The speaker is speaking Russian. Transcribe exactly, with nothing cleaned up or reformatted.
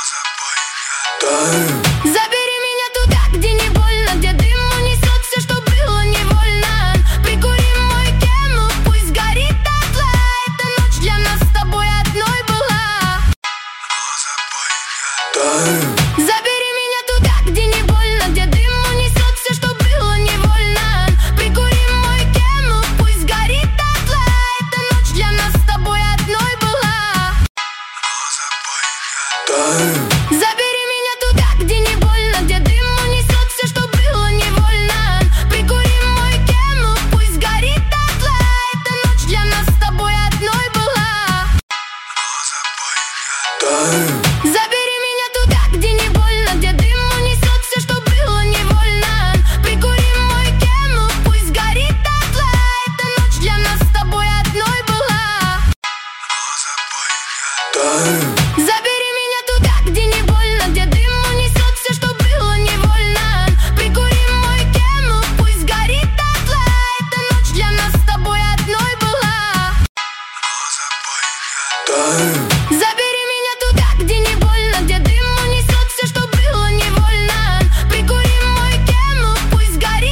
Забери меня туда, где не больно, где дым унесет все, что было невольно. Прикури мой Кэмэл, пусть горит дотла. Эта ночь для нас с тобой одной была. Забери меня туда, где не больно, где дым унесет все, что было невольно. Прикури мой Кэмэл, пусть горит дотла. Эта ночь для нас с тобой одной была. Забери меня туда, где не больно, где дым унесет все, что было невольно. Прикури мой Кэмэл, пусть горит дотла. Эта ночь для нас с тобой одной была. Забери меня туда, где не больно, где дым унесет все, что было невольно. Прикури мой Кэмэл, пусть горит дотла. Эта ночь для нас с тобой одной была. Забери меня туда, где не больно, где дым унесет все, что было невольно. Прикури мой Кэмэл, пусть горит дотла. Эта ночь для нас с тобой одной была. Забери